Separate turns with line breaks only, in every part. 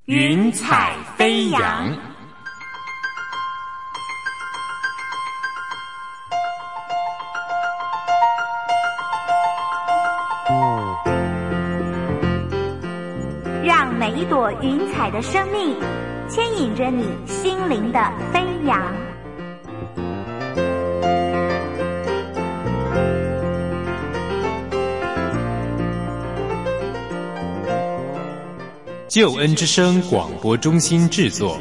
云彩飞扬。
让每一朵云彩的生命牵引着你心灵的飞扬。
救恩之声广播中心制作。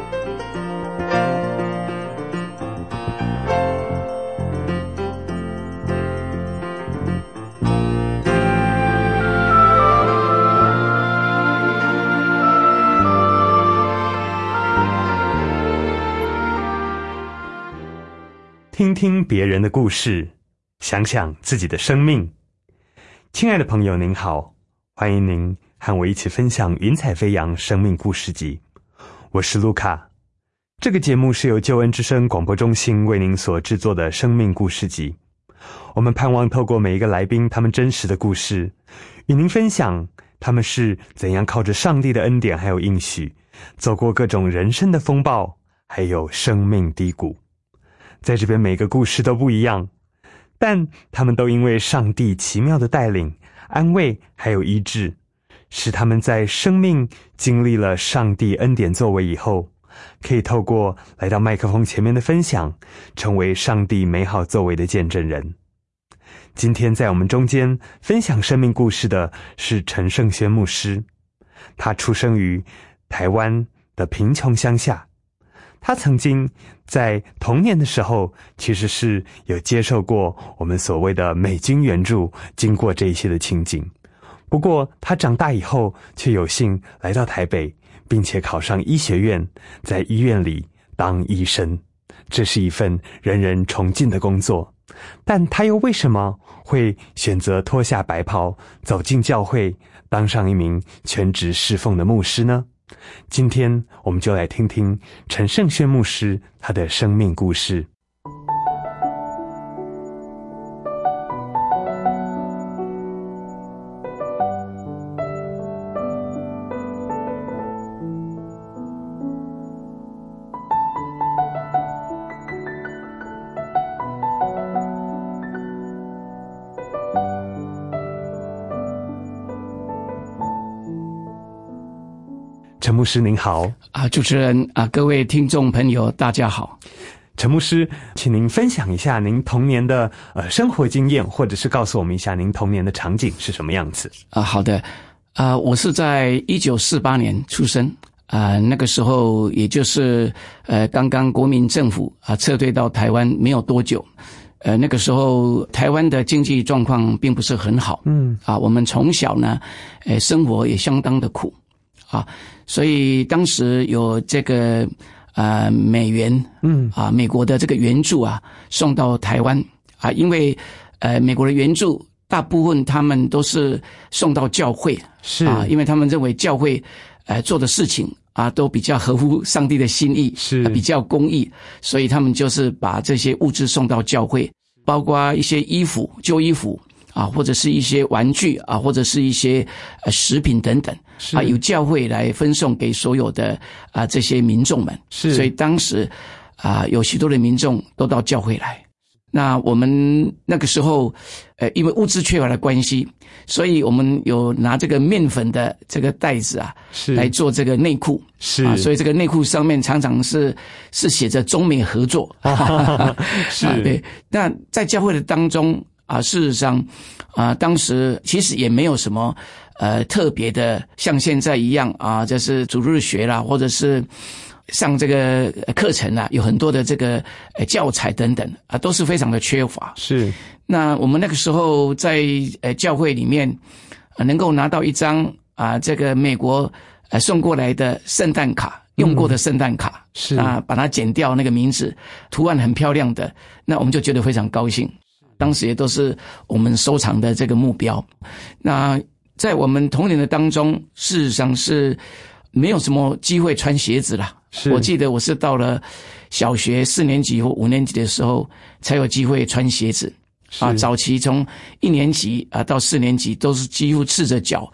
听听别人的故事，想想自己的生命。亲爱的朋友您好，欢迎您和我一起分享云彩飞扬生命故事集，我是卢卡。这个节目是由救恩之声广播中心为您所制作的生命故事集。我们盼望透过每一个来宾他们真实的故事，与您分享他们是怎样靠着上帝的恩典还有应许，走过各种人生的风暴，还有生命低谷。在这边每个故事都不一样，但他们都因为上帝奇妙的带领、安慰还有医治，使他们在生命经历了上帝恩典作为以后，可以透过来到麦克风前面的分享，成为上帝美好作为的见证人。今天在我们中间分享生命故事的是陈胜轩牧师，他出生于台湾的贫穷乡下，他曾经在童年的时候其实是有接受过我们所谓的美军援助，经过这一些的情景。不过他长大以后却有幸来到台北，并且考上医学院，在医院里当医生，这是一份人人崇敬的工作。但他又为什么会选择脱下白袍，走进教会，当上一名全职侍奉的牧师呢？今天我们就来听听陈胜轩牧师他的生命故事。陈牧师您好。
主持人各位听众朋友大家好。
陈牧师，请您分享一下您童年的生活经验，或者是告诉我们一下您童年的场景是什么样子。
好的。我是在1948年出生，那个时候也就是刚刚国民政府撤退到台湾没有多久。那个时候台湾的经济状况并不是很好，我们从小呢生活也相当的苦所以当时有这个美元美国的这个援助送到台湾因为美国的援助大部分他们都是送到教会，是因为他们认为教会做的事情都比较合乎上帝的心意，是比较公义，所以他们就是把这些物资送到教会，包括一些衣服、旧衣服或者是一些玩具或者是一些食品等等由教会来分送给所有的这些民众们。是，所以当时有许多的民众都到教会来。那我们那个时候因为物资缺乏的关系，所以我们有拿这个面粉的这个袋子是来做这个内裤，是所以这个内裤上面常常是写着中美合作是对。那在教会的当中事实上当时其实也没有什么特别的像现在一样就是主日学啦，或者是上这个课程有很多的这个教材等等都是非常的缺乏。是，那我们那个时候在教会里面能够拿到一张这个美国送过来的圣诞卡，用过的圣诞卡，是把它剪掉那个名字，图案很漂亮的，那我们就觉得非常高兴。当时也都是我们收藏的这个目标。那在我们童年的当中，事实上是没有什么机会穿鞋子啦。我记得我是到了小学4年级或5年级的时候才有机会穿鞋子早期从1年级到4年级都是几乎赤着脚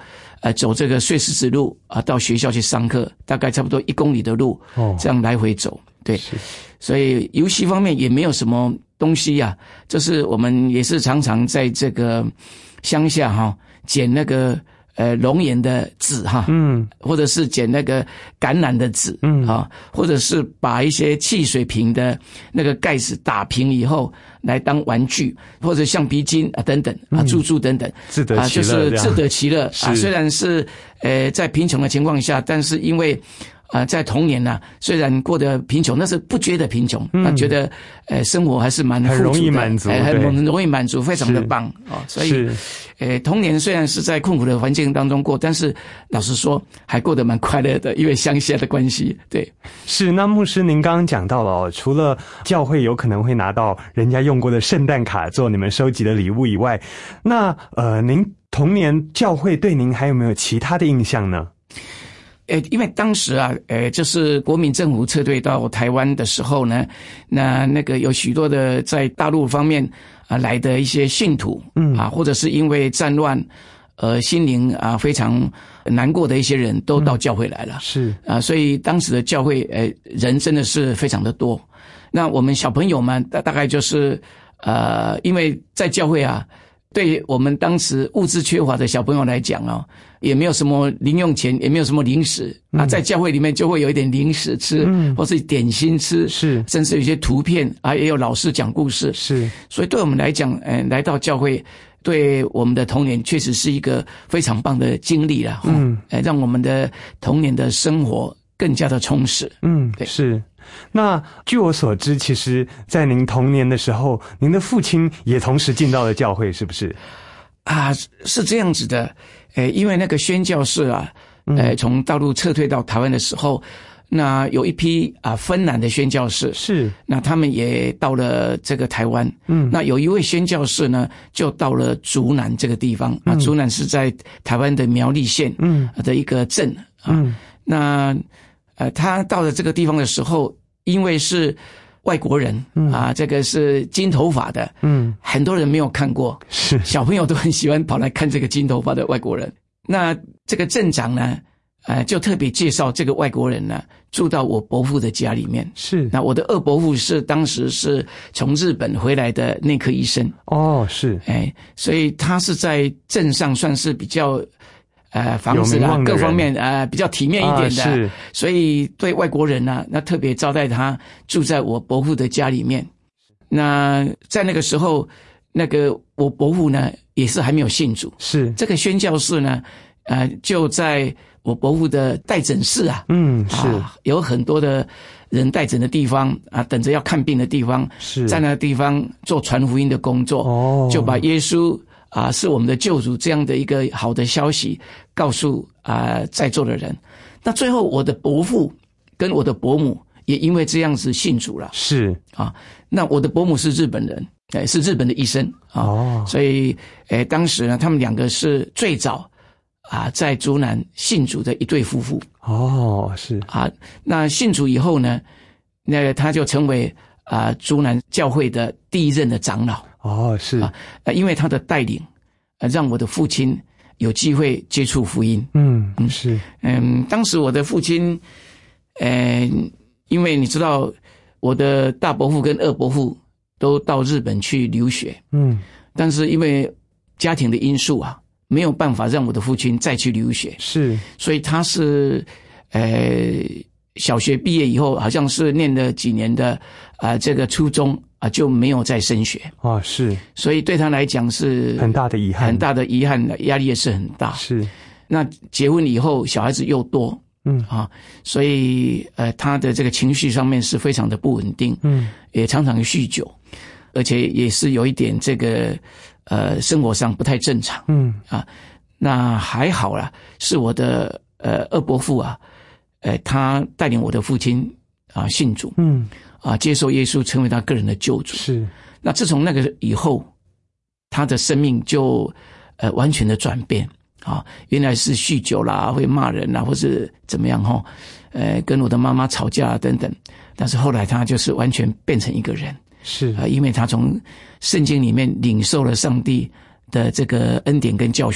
走这个碎石子路到学校去上课，大概差不多1公里的路，这样来回走。对，所以游戏方面也没有什么东西啊，就是我们也是常常在这个乡下捡那个龙眼的籽或者是捡那个橄榄的籽或者是把一些汽水瓶的那个盖子打平以后来当玩具，或者橡皮筋等等珠珠等等，
自得其乐，
就是自得其乐虽然是在贫穷的情况下，但是因为在童年虽然过得贫穷，但是不觉得贫穷，觉得生活还是蛮富足的，
很容易满足，
很容易满足，非常的棒所以童年虽然是在困苦的环境当中过，但是老实说还过得蛮快乐的，因为乡下的关系。对，
是。那牧师您刚刚讲到了除了教会有可能会拿到人家用过的圣诞卡做你们收集的礼物以外，那您童年教会对您还有没有其他的印象呢？
因为当时就是国民政府撤退到台湾的时候呢，那个有许多的在大陆方面来的一些信徒或者是因为战乱心灵非常难过的一些人都到教会来了，
是
所以当时的教会人真的是非常的多。那我们小朋友们大概就是因为在教会对我们当时物质缺乏的小朋友来讲也没有什么零用钱，也没有什么零食在教会里面就会有一点零食吃或是点心吃，
是，
甚至有一些图片也有老师讲故事，
是。
所以对我们来讲来到教会对我们的童年确实是一个非常棒的经历了让我们的童年的生活更加的充实。对，
是。那据我所知，其实在您童年的时候，您的父亲也同时进到了教会，是不是？
是这样子的。因为那个宣教士从大陆撤退到台湾的时候，那有一批芬兰的宣教士，是，那他们也到了这个台湾。那有一位宣教士呢，就到了竹南这个地方竹南是在台湾的苗栗县的一个镇那他到了这个地方的时候，因为是外国人这个是金头发的很多人没有看过，是，小朋友都很喜欢跑来看这个金头发的外国人。那这个镇长呢就特别介绍这个外国人呢住到我伯父的家里面，是。那我的二伯父是当时是从日本回来的内科医生是，所以他是在镇上算是比较房子各方面比较体面一点的是，所以对外国人那特别招待他住在我伯父的家里面。那在那个时候，那个我伯父呢也是还没有信主，是。这个宣教士呢就在我伯父的待诊室是有很多的人待诊的地方等着要看病的地方，是在那个地方做传福音的工作就把耶稣是我们的救主这样的一个好的消息告诉在座的人。那最后我的伯父跟我的伯母也因为这样子信主了，是那我的伯母是日本人，是日本的医生所以当时呢他们两个是最早在竹南信主的一对夫妇是那信主以后呢，那个他就成为竹南教会的第一任的长老是因为他的带领让我的父亲有机会接触福音是当时我的父亲因为你知道我的大伯父跟二伯父都到日本去留学但是因为家庭的因素没有办法让我的父亲再去留学，是，所以他是小学毕业以后好像是念了几年的这个初中就没有再升学是，所以对他来讲是
很大的遗憾，
很大的遗憾，压力也是很大，是。那结婚以后小孩子又多所以他的这个情绪上面是非常的不稳定也常常酗酒，而且也是有一点这个生活上不太正常那还好啦，是我的二伯父他带领我的父亲信主接受耶稣成为他个人的救主，是。那自从那个以后他的生命就完全的转变原来是酗酒啦，会骂人啦，或是怎么样跟我的妈妈吵架等等，但是后来他就是完全变成一个人，是因为他从圣经里面领受了上帝的这个恩典跟教训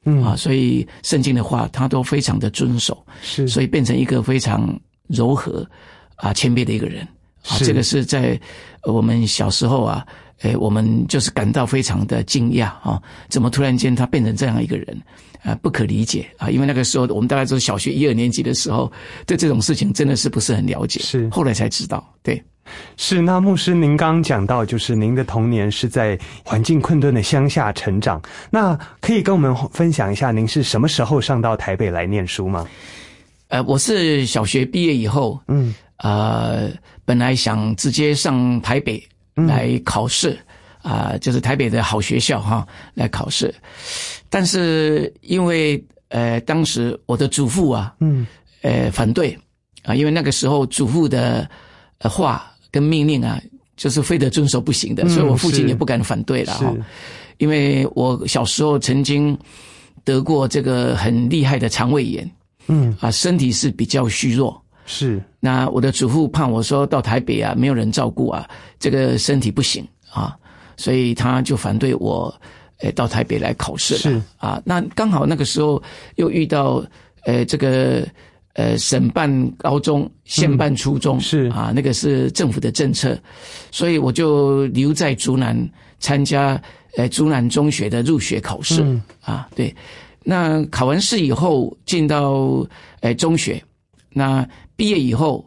所以圣经的话他都非常的遵守，
是，
所以变成一个非常柔和谦卑的一个人这个是在我们小时候我们就是感到非常的惊讶怎么突然间他变成这样一个人不可理解因为那个时候我们大概都是小学1、2年级的时候，对这种事情真的是不是很了解，
是
后来才知道。对，
是。那牧师您刚讲到就是您的童年是在环境困顿的乡下成长，那可以跟我们分享一下您是什么时候上到台北来念书吗？
我是小学毕业以后本来想直接上台北来考试就是台北的好学校来考试，但是因为当时我的祖父反对因为那个时候祖父的话跟命令就是非得遵守不行的，所以我父亲也不敢反对了因为我小时候曾经得过这个很厉害的肠胃炎身体是比较虚弱，是。那我的祖父怕我说到台北没有人照顾这个身体不行所以他就反对我到台北来考试了。是那刚好那个时候又遇到这个省办高中县办初中是那个是政府的政策，所以我就留在竹南参加竹南中学的入学考试对。那考完试以后进到中学，那毕业以后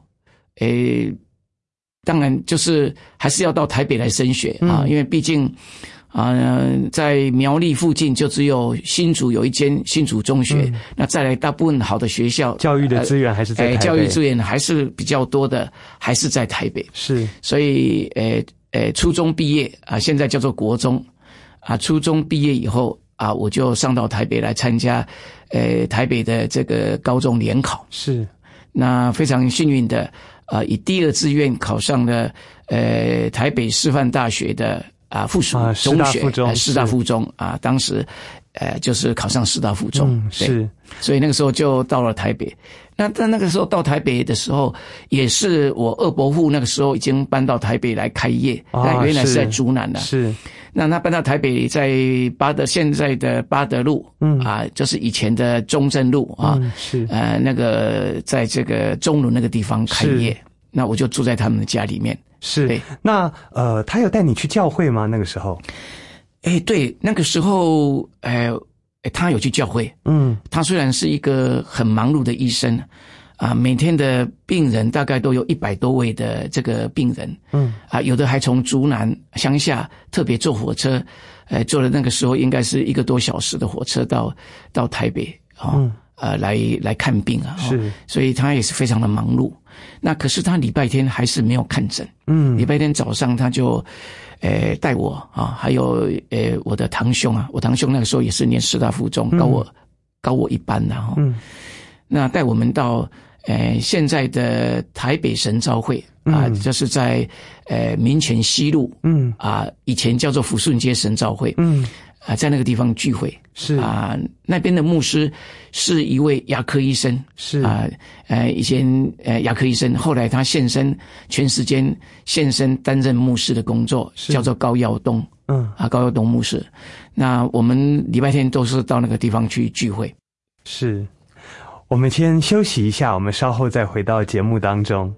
当然就是还是要到台北来升学因为毕竟在苗栗附近就只有新竹有一间新竹中学那再来大部分好的学校
教育的资源还是在台北
教育资源还是比较多的还是在台北，是。所以初中毕业现在叫做国中初中毕业以后我就上到台北来参加台北的这个高中联考，是。那非常幸运的以第2志愿考上了台北师范大学的附属中学师大附中当时就是考上师大附中是。所以那个时候就到了台北。那个时候到台北的时候也是我二伯父那个时候已经搬到台北来开业那原来是在竹南的是。那他搬到台北在现在的八德路就是以前的中正路是那个在这个中仑那个地方开业，那我就住在他们的家里面。是。
那他有带你去教会吗？那个时候
对，那个时候他有去教会他虽然是一个很忙碌的医生每天的病人大概都有100多位的这个病人有的还从竹南乡下特别坐火车坐了那个时候应该是1个多小时的火车到台北来看病是。所以他也是非常的忙碌。那可是他礼拜天还是没有看诊礼拜天早上他就带我还有我的堂兄我堂兄那个时候也是念师大附中高我1班那带我们到现在的台北神召会就是在民权西路以前叫做福顺街神召会在那个地方聚会是那边的牧师是一位牙科医生是以前牙科医生，后来他全时间现身担任牧师的工作，叫做高耀东高耀东牧师。那我们礼拜天都是到那个地方去聚会。
是。我们先休息一下，我们稍后再回到节目当中。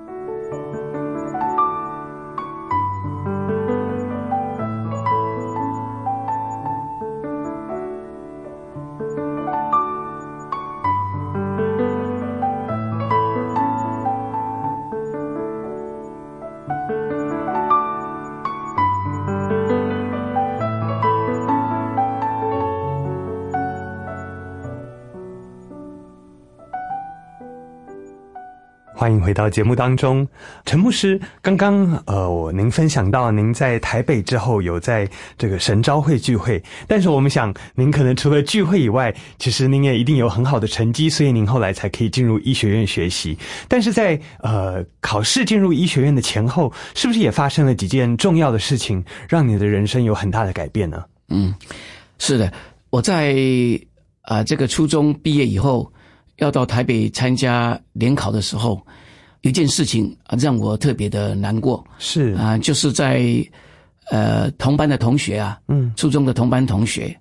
欢迎回到节目当中。陈牧师，刚刚您分享到您在台北之后有在这个神召会聚会，但是我们想您可能除了聚会以外，其实您也一定有很好的成绩，所以您后来才可以进入医学院学习。但是在考试进入医学院的前后，是不是也发生了几件重要的事情，让你的人生有很大的改变呢？
是的，我在这个初中毕业以后要到台北参加联考的时候，有一件事情让我特别的难过，是就是在同班的同学初中的同班同学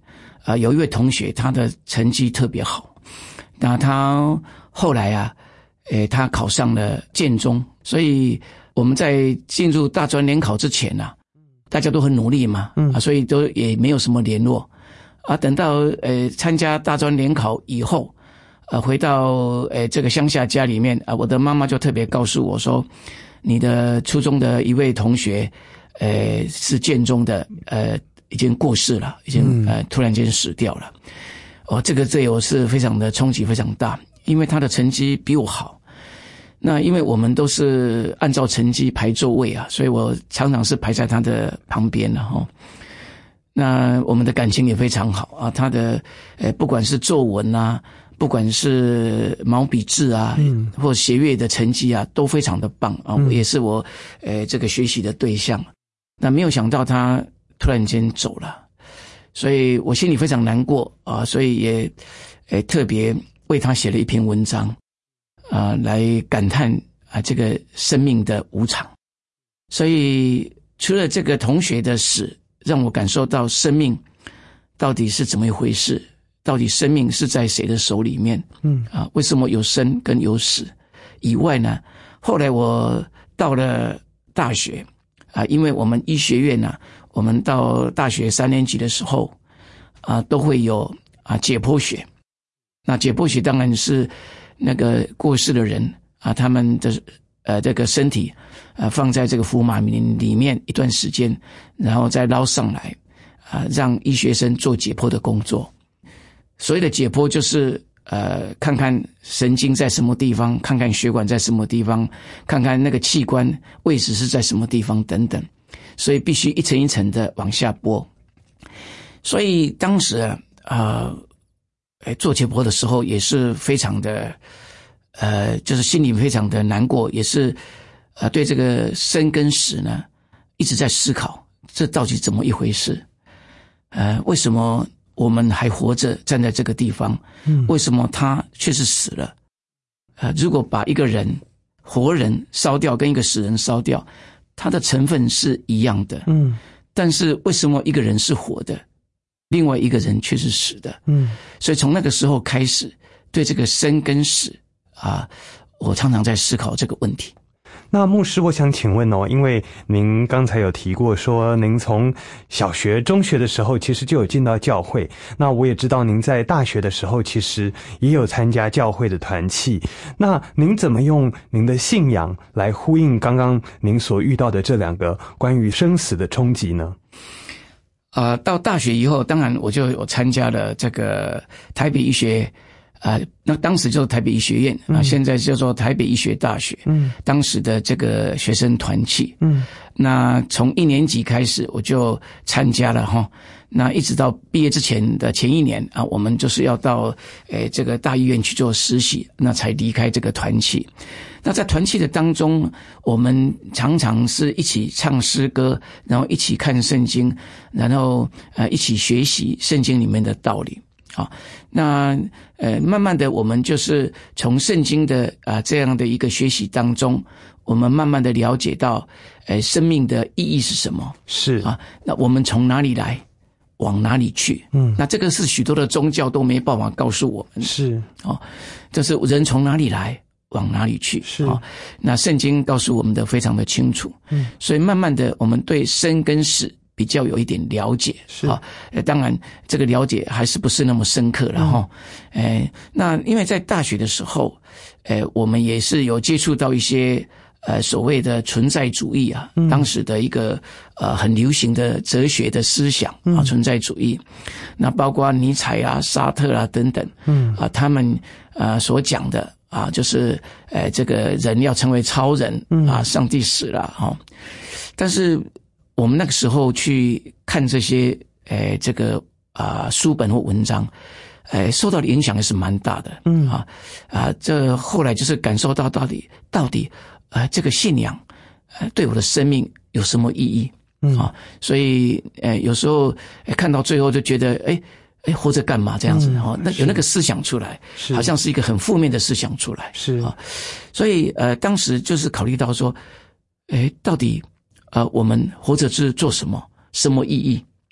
有一位同学他的成绩特别好，那他后来他考上了建中，所以我们在进入大专联考之前大家都很努力嘛，所以都也没有什么联络等到参加大专联考以后回到这个乡下家里面我的妈妈就特别告诉我说，你的初中的一位同学是建中的已经过世了，已经突然间死掉了。这个对我是非常的冲击非常大，因为他的成绩比我好。那因为我们都是按照成绩排座位所以我常常是排在他的旁边那我们的感情也非常好他的不管是作文不管是毛笔字或学业的成绩都非常的棒也是我这个学习的对象。那没有想到他突然间走了，所以我心里非常难过所以也特别为他写了一篇文章来感叹这个生命的无常。所以除了这个同学的死让我感受到生命到底是怎么一回事，到底生命是在谁的手里面为什么有生跟有死以外呢，后来我到了大学因为我们医学院我们到大学3年级的时候都会有解剖学。那解剖学当然是那个过世的人他们的这个身体放在这个福马林里面一段时间，然后再捞上来让医学生做解剖的工作。所谓的解剖就是看看神经在什么地方，看看血管在什么地方，看看那个器官位置是在什么地方等等，所以必须一层一层的往下剥。所以当时做解剖的时候也是非常的就是心里非常的难过，也是对这个生跟死呢一直在思考，这到底怎么一回事为什么我们还活着站在这个地方为什么他却是死了如果把一个人活人烧掉跟一个死人烧掉，它的成分是一样的但是为什么一个人是活的，另外一个人却是死的所以从那个时候开始对这个生跟死我常常在思考这个问题。
那牧师，我想请问因为您刚才有提过说您从小学中学的时候其实就有进到教会，那我也知道您在大学的时候其实也有参加教会的团契，那您怎么用您的信仰来呼应刚刚您所遇到的这两个关于生死的冲击呢？
到大学以后当然我就有参加了这个台北医学那当时就是台北医学院现在叫做台北医学大学当时的这个学生团契那从1年级开始我就参加了那一直到毕业之前的前1年我们就是要到这个大医院去做实习，那才离开这个团契。那在团契的当中，我们常常是一起唱诗歌，然后一起看圣经，然后一起学习圣经里面的道理那慢慢的我们就是从圣经的这样的一个学习当中，我们慢慢的了解到生命的意义是什么，
是
那我们从哪里来往哪里去那这个是许多的宗教都没办法告诉我们，
是
就是人从哪里来往哪里去，
是
那圣经告诉我们的非常的清楚所以慢慢的我们对生跟死比较有一点了解，
是
当然这个了解还是不是那么深刻了那因为在大学的时候我们也是有接触到一些所谓的存在主义当时的一个很流行的哲学的思想存在主义，那包括尼采沙特等等他们所讲的就是这个人要成为超人上帝死了但是我们那个时候去看这些这个书本或文章受到的影响也是蛮大的这后来就是感受到到底这个信仰对我的生命有什么意义所以有时候看到最后就觉得活着干嘛这样子那有那个思想出来，好像是一个很负面的思想出来，
是
所以当时就是考虑到说到底我们活着是做什么，什么意义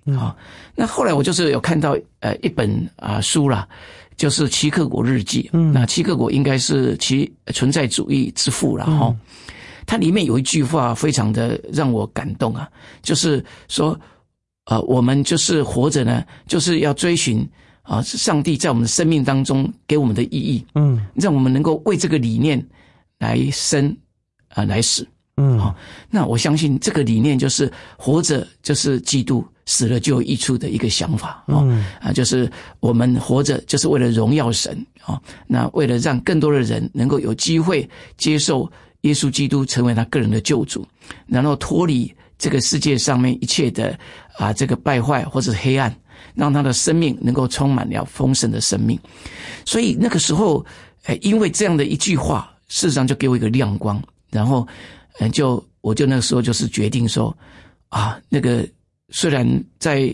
那后来我就是有看到一本书啦，就是齐克果日记。那齐克果应该是其存在主义之父啦齁。它里面有一句话非常的让我感动啊，就是说我们就是活着呢，就是要追寻上帝在我们的生命当中给我们的意义，让我们能够为这个理念来生来死。那我相信这个理念就是活着就是基督，死了就有益处的一个想法。就是我们活着就是为了荣耀神。那为了让更多的人能够有机会接受耶稣基督成为他个人的救主，然后脱离这个世界上面一切的这个败坏或者是黑暗，让他的生命能够充满了丰盛的生命。所以那个时候因为这样的一句话，事实上就给我一个亮光，然后我就那个时候就是决定说那个虽然在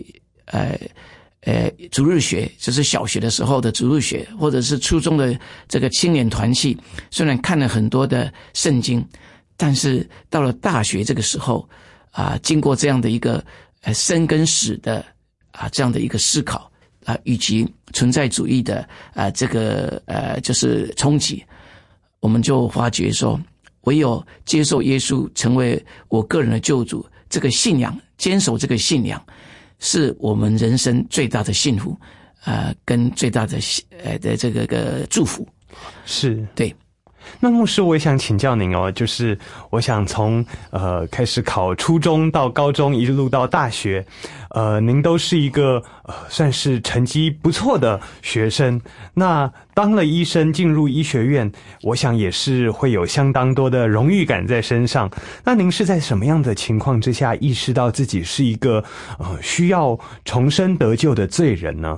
主日学，就是小学的时候的主日学，或者是初中的这个青年团契，虽然看了很多的圣经，但是到了大学这个时候经过这样的一个生跟死的这样的一个思考以及存在主义的这个就是冲击，我们就发觉说，唯有接受耶稣成为我个人的救主，这个信仰，坚守这个信仰，是我们人生最大的幸福跟最大的这个祝福。
是，
对。
那牧师，我也想请教您就是我想从开始考初中到高中一路到大学，您都是一个算是成绩不错的学生。那当了医生，进入医学院，我想也是会有相当多的荣誉感在身上。那您是在什么样的情况之下意识到自己是一个需要重生得救的罪人呢？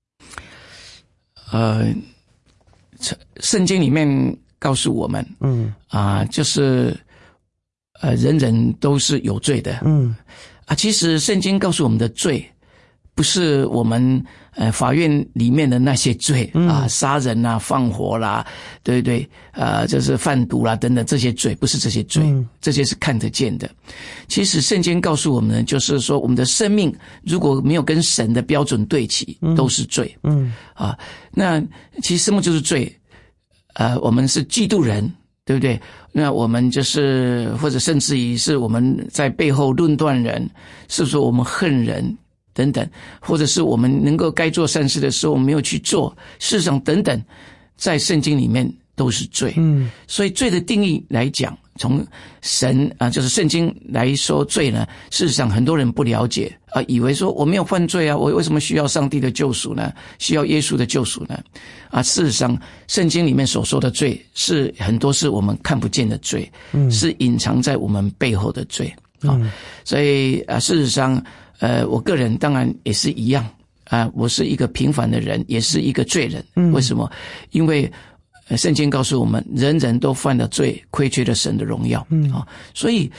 圣经里面告诉我们，就是人人都是有罪的。其实圣经告诉我们的罪，不是我们法院里面的那些罪杀人啊、放火啦，对不对？就是贩毒啦等等这些罪，不是这些罪，这些是看得见的。其实圣经告诉我们，就是说我们的生命如果没有跟神的标准对齐，都是罪。那其实什么就是罪？我们是嫉妒人，对不对？那我们就是或者甚至于是我们在背后论断人，是说我们恨人等等，或者是我们能够该做善事的时候我们没有去做，事实上等等，在圣经里面都是罪。所以罪的定义来讲，从神就是圣经来说罪呢，事实上很多人不了解以为说我没有犯罪我为什么需要上帝的救赎呢？需要耶稣的救赎呢？事实上圣经里面所说的罪是很多是我们看不见的罪，是隐藏在我们背后的罪。所以事实上我个人当然也是一样我是一个平凡的人，也是一个罪人。为什么？因为圣经告诉我们，人人都犯了罪，亏缺了神的荣耀。所以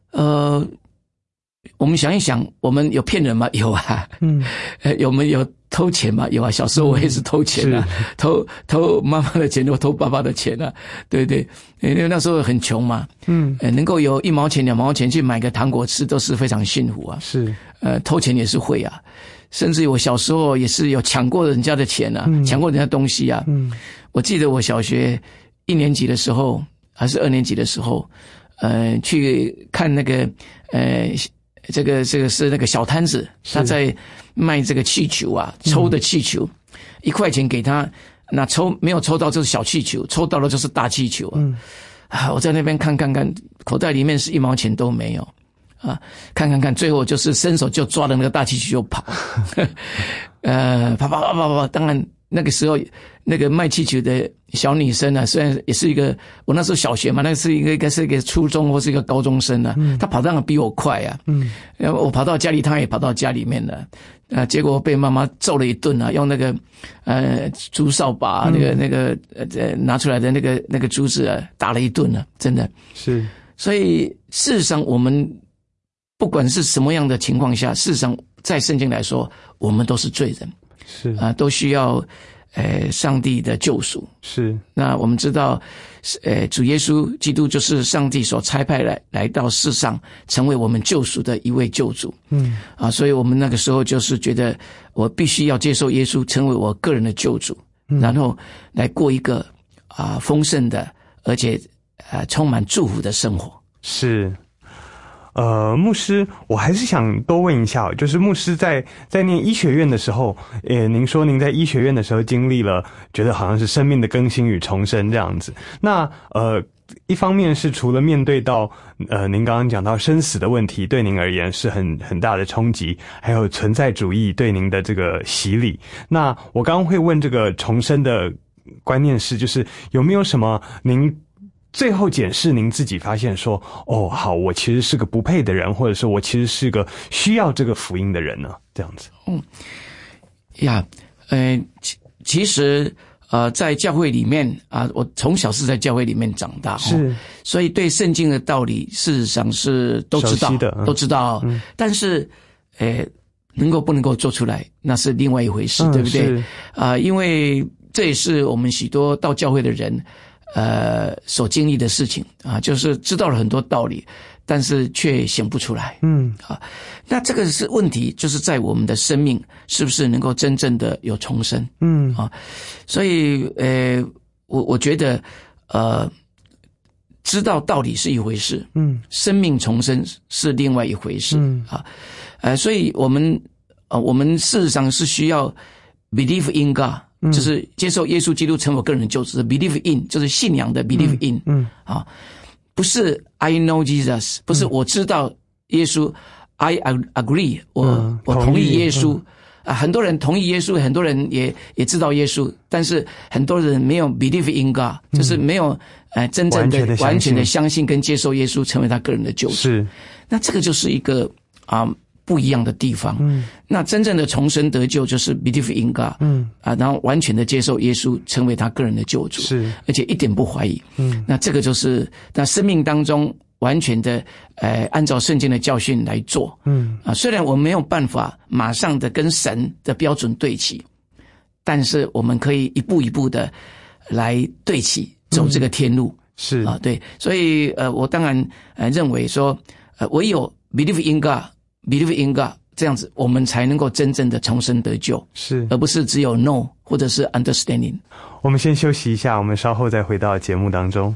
我们想一想，我们有骗人吗？有啊。我们有偷钱吗？有啊。小时候我也是偷钱偷妈妈的钱，我偷爸爸的钱对不对？因为那时候很穷嘛。能够有1毛钱2毛钱去买个糖果吃，都是非常幸福是。偷钱也是会甚至于我小时候也是有抢过人家的钱抢过人家东西我记得我小学1年级的时候还是2年级的时候去看那个这个是那个小摊子，他在卖这个气球抽的气球，1块钱给他，那没有抽到就是小气球，抽到了就是大气球我在那边看，口袋里面是1毛钱都没有看，最后就是伸手就抓了那个大气球就跑跑，当然那个时候那个卖气球的小女生虽然也是一个，我那时候小学嘛，那是应该是一个初中或是一个高中生她跑当然比我快我跑到家里，她也跑到家里面了结果被妈妈揍了一顿用那个竹扫把那个拿出来的那个竹子打了一顿真的
是。
所以事实上我们不管是什么样的情况下，事实上在圣经来说，我们都是罪人，
是
都需要上帝的救赎。
是。
那我们知道主耶稣基督就是上帝所差派来到世上成为我们救赎的一位救主。所以我们那个时候就是觉得我必须要接受耶稣成为我个人的救主，然后来过一个丰盛的而且充满祝福的生活。
是。牧师，我还是想多问一下，就是牧师在念医学院的时候，您说您在医学院的时候经历了，觉得好像是生命的更新与重生这样子。那一方面是除了面对到您刚刚讲到生死的问题，对您而言是很大的冲击，还有存在主义对您的这个洗礼。那我刚刚会问这个重生的观念是，就是有没有什么您最后检视您自己发现说，好，我其实是个不配的人，或者是我其实是个需要这个福音的人呢？这样子。
其实在教会里面我从小是在教会里面长大，
是，
所以对圣经的道理事实上是都知道的，都知道。但是不能够做出来，那是另外一回事，对不对？因为这也是我们许多到教会的人所经历的事情就是知道了很多道理，但是却行不出来。那这个是问题，就是在我们的生命是不是能够真正的有重生。所以我觉得知道道理是一回事，生命重生是另外一回事。所以我们事实上是需要 believe in God，就是接受耶稣基督成为我个人的救主。believe in 就是信仰的 believe in。不是 I know Jesus， 不是我知道耶稣，I agree， 我同意耶稣。很多人同意耶稣，很多人也知道耶稣，但是很多人没有 believe in God，就是没有真正的完全的相信跟接受耶稣成为他个人的救主。是，那这个就是一个不一样的地方。那真正的重生得救就是 believe in God，然后完全的接受耶稣成为他个人的救主，是，而且一点不怀疑。那这个就是那生命当中完全的按照圣经的教训来做。虽然我没有办法马上的跟神的标准对齐，但是我们可以一步一步的来对齐，走这个天路。是对，所以我当然认为说唯有 believe in God，believe in God， 这样子我们才能够真正的重生得救，是，而不是只有 know 或者是 understanding。
我们先休息一下，我们稍后再回到节目当中。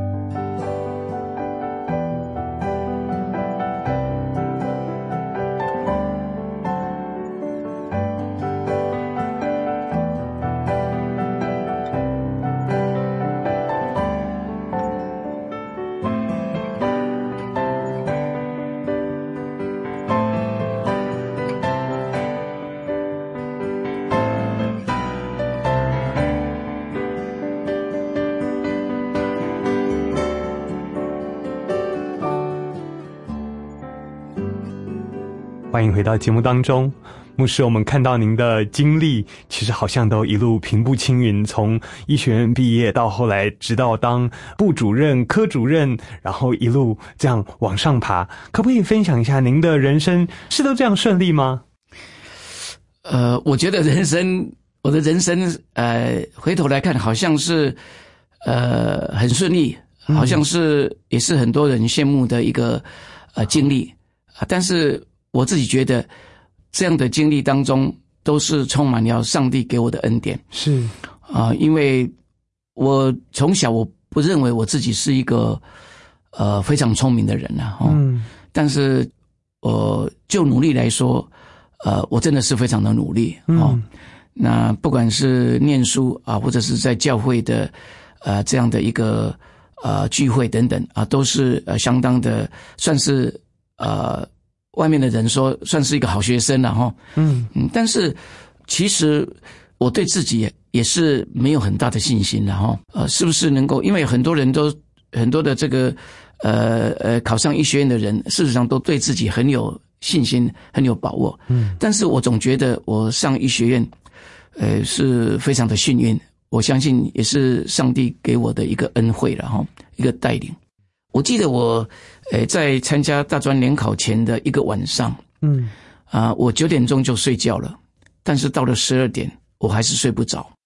欢迎回到节目当中。牧师，我们看到您的经历其实好像都一路平步青云，从医学院毕业到后来直到当部主任、科主任，然后一路这样往上爬。可不可以分享一下您的人生是都这样顺利吗？
我觉得我的人生回头来看好像是很顺利，好像是也是很多人羡慕的一个经历但是我自己觉得这样的经历当中都是充满了上帝给我的恩典。是因为我从小我不认为我自己是一个非常聪明的人但是就努力来说我真的是非常的努力那不管是念书或者是在教会的这样的一个聚会等等都是相当的算是外面的人说算是一个好学生了但是其实我对自己也是没有很大的信心了是不是能够，因为很多的这个考上医学院的人事实上都对自己很有信心很有把握但是我总觉得我上医学院是非常的幸运，我相信也是上帝给我的一个恩惠了一个带领。我记得我在参加大专联考前的一个晚上我9点钟就睡觉了，但是到了12点我还是睡不着。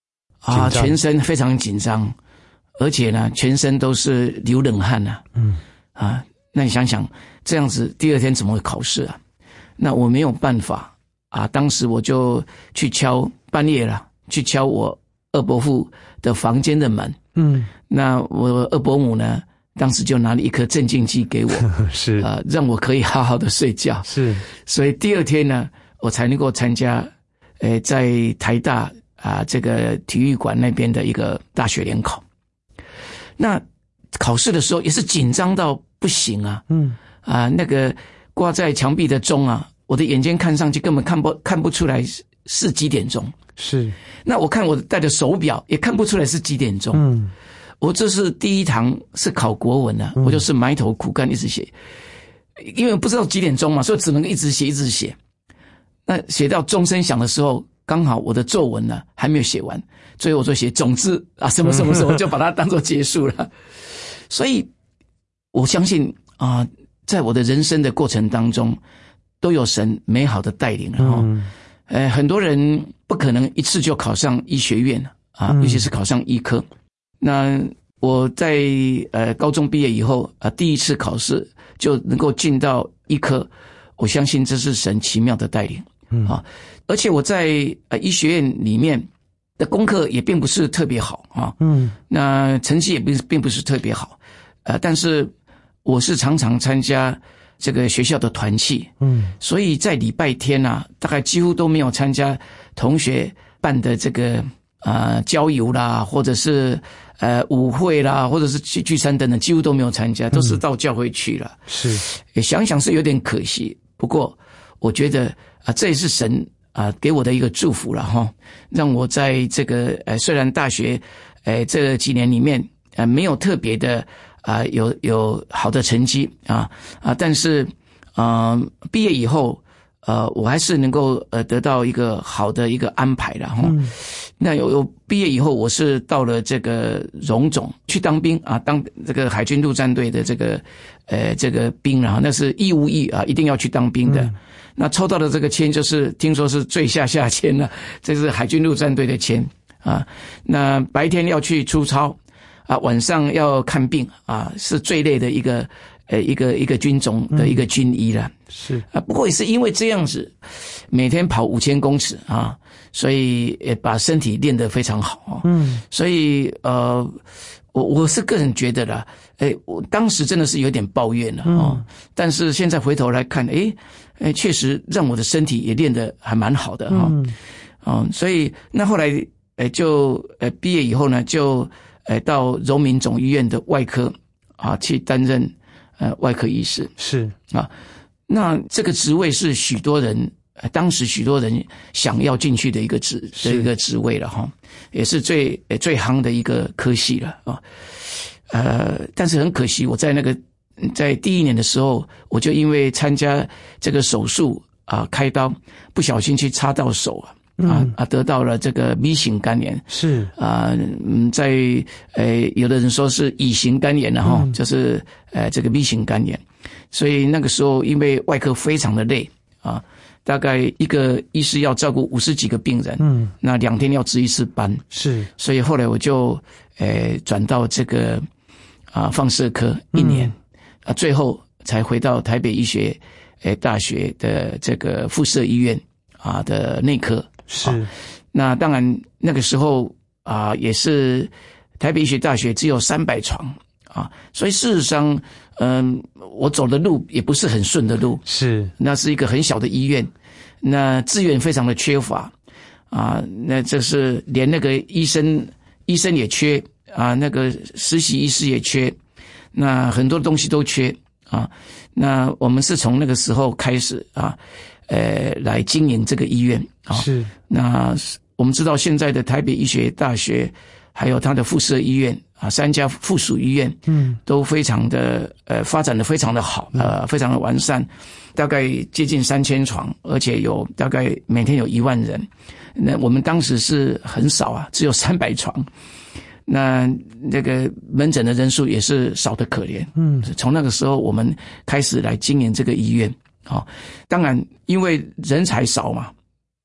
啊，全身非常紧张，而且呢，全身都是流冷汗啊。那你想想，这样子第二天怎么会考试啊？那我没有办法啊，当时我就去敲，半夜了，去敲我二伯父的房间的门。那我二伯母呢，当时就拿了一颗镇静剂给我，
是
让我可以好好的睡觉。
是，
所以第二天呢，我才能够参加，在台大这个体育馆那边的一个大学联考。那考试的时候也是紧张到不行啊，那个挂在墙壁的钟啊，我的眼睛看上去根本看不出来是几点钟。
是，
那我看我戴的手表也看不出来是几点钟。我这是第一堂是考国文啊，我就是埋头苦干一直写，因为不知道几点钟嘛，所以只能一直写一直写。那写到钟声响的时候，刚好我的作文呢还没有写完，所以我就写总之啊什么什么什么，就把它当作结束了。所以我相信啊，在我的人生的过程当中，都有神美好的带领了很多人不可能一次就考上医学院啊，尤其是考上医科。那我在高中毕业以后第一次考试就能够进到医科，我相信这是神奇妙的带领而且我在医学院里面的功课也并不是特别好那成绩也并不是特别好但是我是常常参加这个学校的团契所以在礼拜天大概几乎都没有参加同学办的这个郊游啦，或者是舞会啦，或者是聚餐等等，几乎都没有参加，都是到教会去了。
是，
想想是有点可惜。不过我觉得这也是神给我的一个祝福了哈，让我在这个虽然大学这几年里面没有特别的有好的成绩但是毕业以后我还是能够得到一个好的一个安排了哈。那有毕业以后，我是到了这个荣总去当兵当这个海军陆战队的这个兵那是义务役一定要去当兵的。那抽到的这个签就是听说是最下签了，这是海军陆战队的签那白天要去出操晚上要看病是最累的一个军种的一个军医了。
是
不过也是因为这样子，每天跑5000公尺所以也把身体练得非常好所以我是个人觉得啦，我当时真的是有点抱怨了但是现在回头来看，确实让我的身体也练得还蛮好的所以那后来就毕业以后呢，就到荣民总医院的外科去担任外科医师。是那这个职位是许多人当时许多人想要进去的一个职位了也是最夯的一个科系了但是很可惜，我在第一年的时候，我就因为参加这个手术开刀，不小心去插到手得到了这个 B 型肝炎。是在有的人说是乙型肝炎就是这个 B 型肝炎。所以那个时候因为外科非常的累大概一个医师要照顾50几个病人那2天要值1次班。是，所以后来我就转到这个放射科1年最后才回到台北医学大学的这个附设医院的内科。是那当然那个时候也是台北医学大学只有300床所以事实上我走的路也不是很顺的路。是，那是一个很小的医院，那资源非常的缺乏那这是连那个医生也缺那个实习医师也缺，那很多东西都缺那我们是从那个时候开始来经营这个医院是，那我们知道现在的台北医学大学还有它的附设医院3家附属医院都非常的发展的非常的好非常的完善，大概接近3000床，而且有大概每天有1万人。那我们当时是很少只有300床，那个门诊的人数也是少得可怜。从那个时候我们开始来经营这个医院当然因为人才少嘛，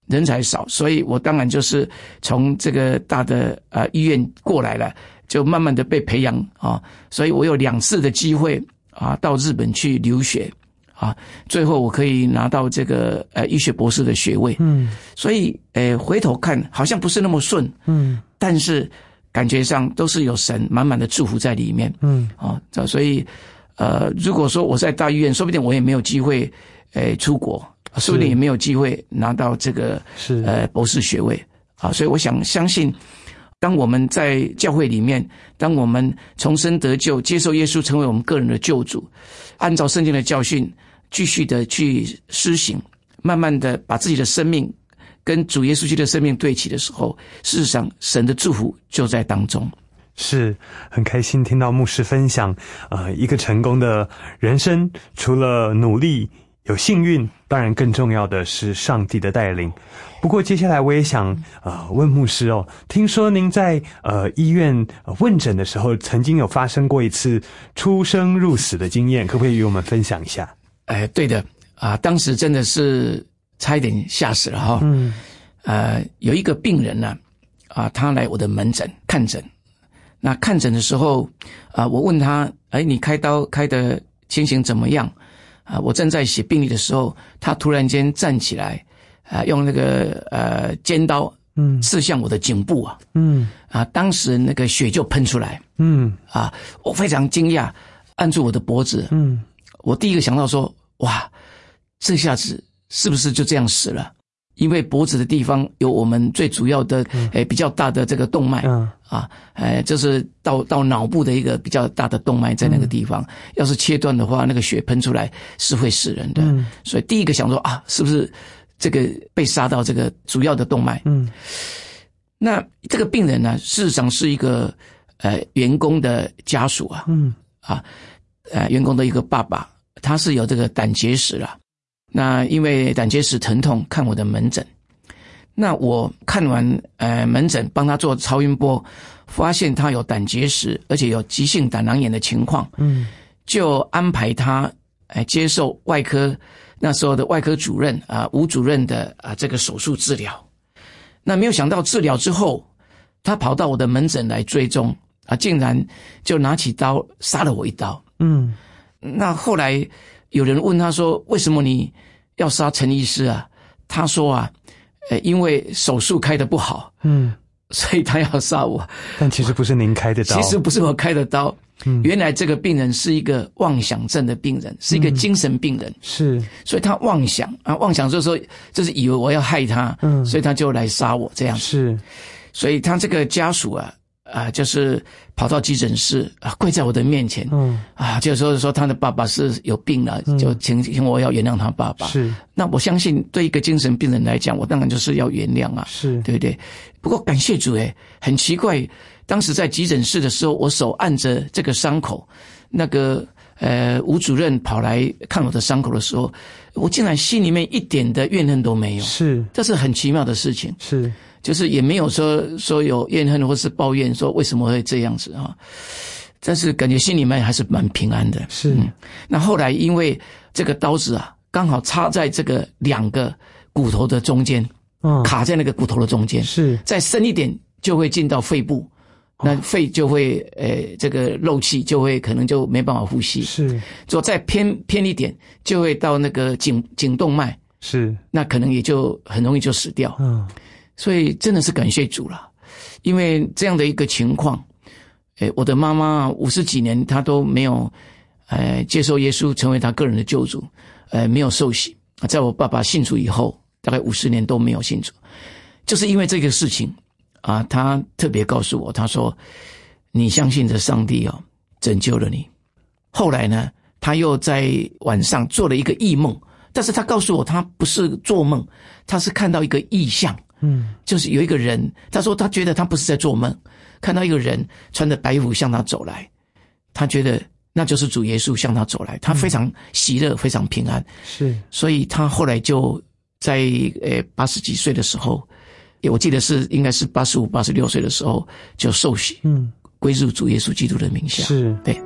人才少，所以我当然就是从这个大的医院过来了，就慢慢的被培养啊，所以我有2次的机会啊到日本去留学啊，最后我可以拿到这个医学博士的学位。所以回头看好像不是那么顺，但是感觉上都是有神满满的祝福在里面。所以如果说我在大医院，说不定我也没有机会出国，说不定也没有机会拿到这个博士学位啊。所以我相信，当我们在教会里面，当我们重生得救，接受耶稣成为我们个人的救主，按照圣经的教训继续的去施行，慢慢的把自己的生命跟主耶稣基督的生命对齐的时候，事实上神的祝福就在当中。
是很开心听到牧师分享一个成功的人生，除了努力有幸运，当然更重要的是上帝的带领。不过接下来我也想问牧师哦，听说您在医院问诊的时候曾经有发生过一次出生入死的经验，可不可以与我们分享一下？
对的当时真的是差一点吓死了哈。有一个病人呢他来我的门诊看诊。那看诊的时候我问他你开刀开的情形怎么样我正在写病历的时候，他突然间站起来用那个尖刀刺向我的颈部当时那个血就喷出来我非常惊讶，按住我的脖子我第一个想到说，哇，这下子是不是就这样死了？因为脖子的地方有我们最主要的比较大的这个动脉就是到脑部的一个比较大的动脉在那个地方，要是切断的话，那个血喷出来是会死人的。所以第一个想说是不是这个被杀到这个主要的动脉？那这个病人呢，事实上是一个员工的家属员工的一个爸爸，他是有这个胆结石了。那因为胆结石疼痛看我的门诊，那我看完门诊帮他做超音波，发现他有胆结石，而且有急性胆囊炎的情况，就安排他接受外科那时候的外科主任吴主任的这个手术治疗。那没有想到治疗之后，他跑到我的门诊来追踪竟然就拿起刀杀了我一刀。那后来有人问他说，为什么你要杀陈医师他说因为手术开得不好所以他要杀我。
但其实不是您开的刀。
其实不是我开的刀原来这个病人是一个妄想症的病人，是一个精神病人。是，所以他妄想妄想就是说就是以为我要害他所以他就来杀我这样。是，所以他这个家属就是跑到急诊室跪在我的面前就是说他的爸爸是有病了就请我要原谅他爸爸。是，那我相信对一个精神病人来讲，我当然就是要原谅是，对不对？不过感谢主很奇怪，当时在急诊室的时候，我手按着这个伤口，那个吴主任跑来看我的伤口的时候，我竟然心里面一点的怨恨都没有。是，这是很奇妙的事情。是，就是也没有说有怨恨或是抱怨说为什么会这样子但是感觉心里面还是蛮平安的。是，那后来因为这个刀子刚好插在这个2个骨头的中间卡在那个骨头的中间，是，再深一点就会进到肺部，那肺就会这个漏气，就会可能就没办法呼吸。是，就再偏一点就会到那个颈动脉，是，那可能也就很容易就死掉。所以真的是感谢主了，因为这样的一个情况我的妈妈50几年她都没有接受耶稣成为她个人的救主，没有受洗，在我爸爸信主以后大概50年都没有信主，就是因为这个事情他特别告诉我，他说你相信着上帝拯救了你。后来呢，他又在晚上做了一个异梦，但是他告诉我他不是做梦，他是看到一个异象。就是有一个人，他说他觉得他不是在做梦，看到一个人穿着白服向他走来，他觉得那就是主耶稣向他走来，他非常喜乐，非常平安。是，所以他后来就在80几岁的时候，我记得应该是85、86岁的时候就受洗，归入主耶稣基督的名下。是，对。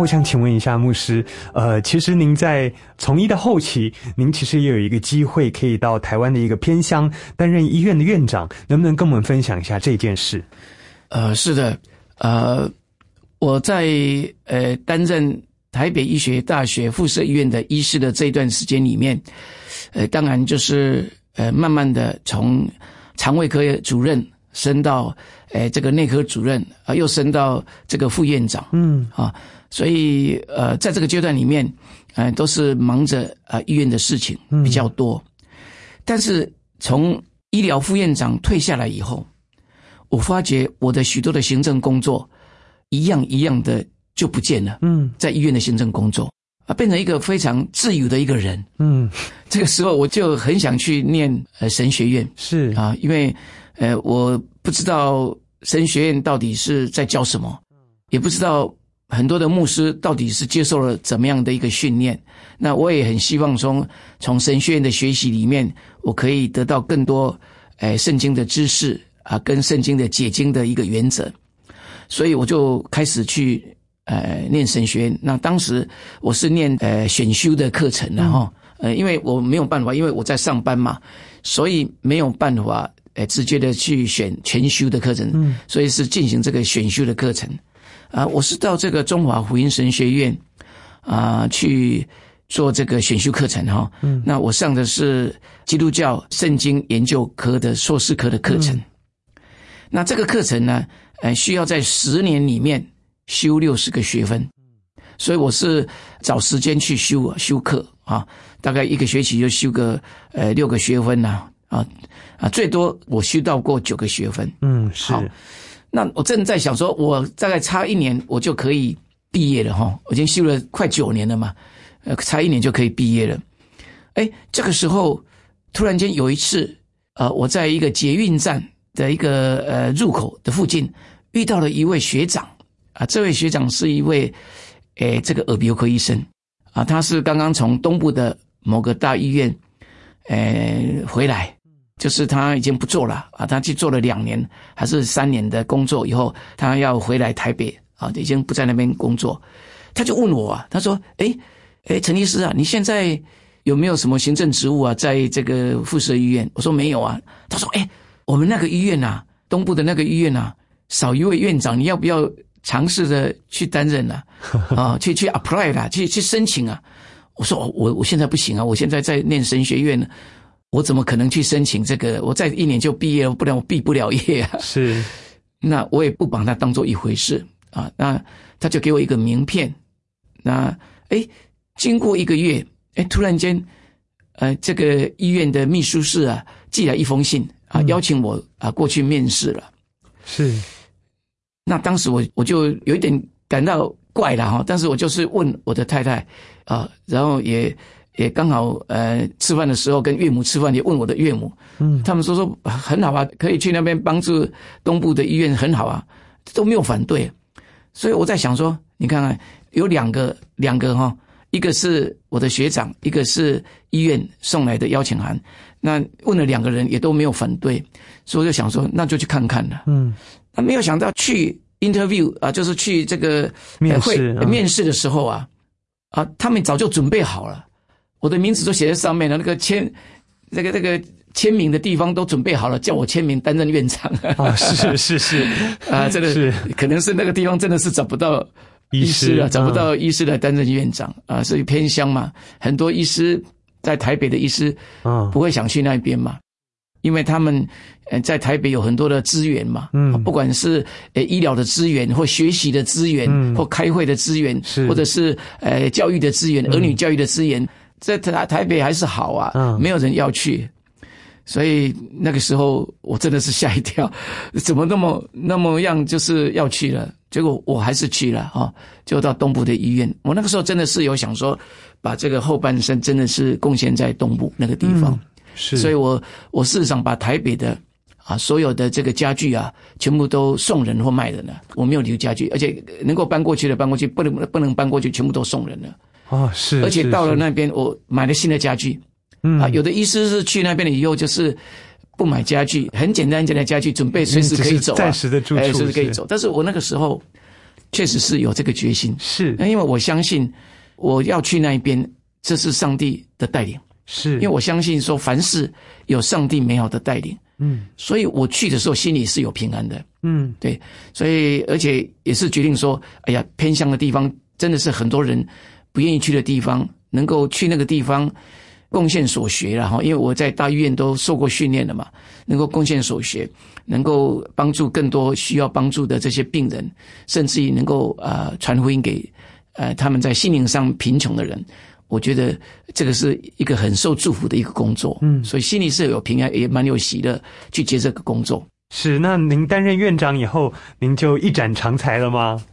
我想请问一下牧师，其实您在从医的后期，您其实也有一个机会可以到台湾的一个偏乡担任医院的院长，能不能跟我们分享一下这件事？
是的，我在担任台北医学大学附设医院的医师的这一段时间里面，当然就是慢慢的从肠胃科主任升到这个内科主任啊，又升到这个副院长，所以在这个阶段里面，都是忙着医院的事情比较多。但是从医疗副院长退下来以后，我发觉我的许多的行政工作一样的就不见了。在医院的行政工作变成一个非常自由的一个人。这个时候我就很想去念神学院，是啊，因为我不知道神学院到底是在教什么，也不知道很多的牧师到底是接受了怎么样的一个训练。那我也很希望从神学院的学习里面，我可以得到更多圣经的知识啊，跟圣经的解经的一个原则。所以我就开始去念神学院。那当时我是念选修的课程啦因为我没有办法，因为我在上班嘛，所以没有办法直接的去选全修的课程，所以是进行这个选修的课程。我是到这个中华福音神学院去做这个选修课程那我上的是基督教圣经研究科的硕士科的课程。那这个课程呢需要在10年里面修60个学分，所以我是找时间去修课大概1个学期就修个6个学分最多我修到过9个学分。是。好，那我正在想说，我大概差1年我就可以毕业了我已经修了快9年了嘛，差1年就可以毕业了。这个时候突然间有一次，我在一个捷运站的一个入口的附近遇到了一位学长这位学长是一位这个耳鼻喉科医生他是刚刚从东部的某个大医院回来，就是他已经不做了他去做了2年还是3年的工作以后，他要回来台北已经不在那边工作。他就问我他说陈医师你现在有没有什么行政职务在这个附设医院？我说没有他说我们那个医院东部的那个医院少一位院长，你要不要尝试着去担任去 apply 去申请我说我现在不行我现在在念神学院呢，我怎么可能去申请这个？我再1年就毕业了，不然我毕不了业是。那我也不把它当做一回事那他就给我一个名片。那经过1个月突然间这个医院的秘书室寄来一封信邀请我过去面试了。是。那当时我就有一点感到怪了但是我就是问我的太太然后也刚好吃饭的时候跟岳母吃饭，也问我的岳母他们说很好可以去那边帮助东部的医院很好都没有反对。所以我在想说，你看看有两个一个是我的学长，一个是医院送来的邀请函，那问了2个人也都没有反对，所以我就想说那就去看看了。那没有想到去 interview 就是去这个面试的时候他们早就准备好了，我的名字都写在上面了，那个签名的地方都准备好了，叫我签名担任院长。是真的是可能是那个地方真的是找不到医师了，找不到医师来担任院长所以偏乡嘛，很多医师在台北的医师不会想去那边嘛，因为他们在台北有很多的资源嘛，不管是医疗的资源或学习的资源或开会的资源，或者是教育的资源，儿女教育的资源，在台北还是好没有人要去。所以那个时候我真的是吓一跳，怎么那么样就是要去了，结果我还是去了就到东部的医院。我那个时候真的是有想说把这个后半生真的是贡献在东部那个地方。是，所以我事实上把台北的所有的这个家具全部都送人或卖人了，我没有留家具，而且能够搬过去的搬过去，不能搬过去全部都送人了。是，而且到了那边我买了新的家具。有的医师是去那边了以后就是不买家具，很简单的家具，准备随时可以走暂时的住处，随时可以走。但是我那个时候确实是有这个决心，
是，
因为我相信我要去那一边，这是上帝的带领，
是，
因为我相信说凡事有上帝美好的带领，所以我去的时候心里是有平安的，对，所以而且也是决定说，哎呀，偏乡的地方真的是很多人不愿意去的地方，能够去那个地方贡献所学啦，因为我在大医院都受过训练了嘛，能够贡献所学，能够帮助更多需要帮助的这些病人，甚至于能够传福音给他们在心灵上贫穷的人，我觉得这个是一个很受祝福的一个工作，所以心里是有平安，也蛮有喜乐去接这个工作。
是，那您担任院长以后，您就一展长才了吗？